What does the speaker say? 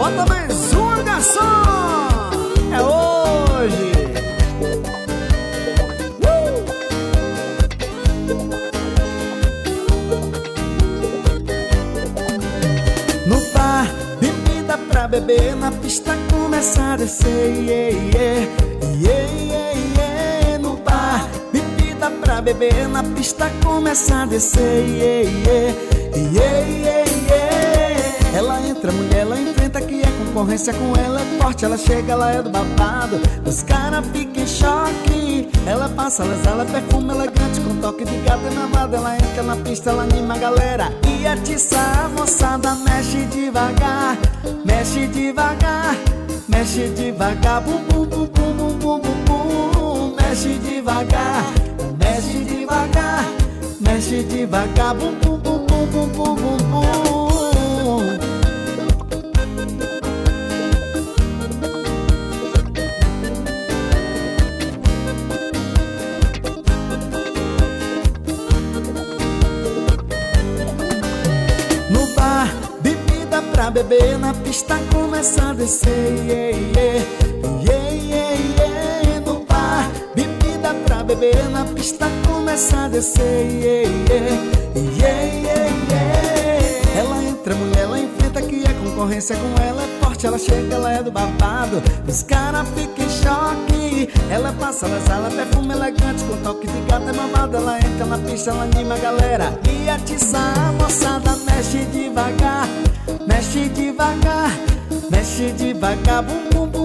Bota mais uma, garçom! É hoje! No bar, bebida pra beber, na pista começa a descer, No bar, bebida pra beber, na pista começa a descer, Ela entra, mulher, ela enfrenta, que é concorrência com ela, é forte, ela chega, ela é do babado. Os caras ficam em choque. Ela passa, ela exala perfume elegante, com toque de gata enamorada. Ela entra na pista, ela anima a galera e atiça a moçada. Mexe devagar, mexe devagar, mexe devagar, bum bum bum bum bum bum bum bum. Mexe devagar, mexe devagar, mexe devagar, bum bum bum bum bum bum bum bum. No bar, bebida pra beber, na pista começa a descer, No bar, bebida pra beber, na pista começa a descer, Ela entra, mulher, ela enfrenta, que é concorrência com ela, é forte, ela chega, ela é do babado. Os caras ficam em choque. Ela passa, ela exala perfume elegante, com toque de gata é mamada. Ela entra na pista, ela anima a galera e atiça a moçada. Mexe devagar, mexe devagar, mexe devagar, bum bum bum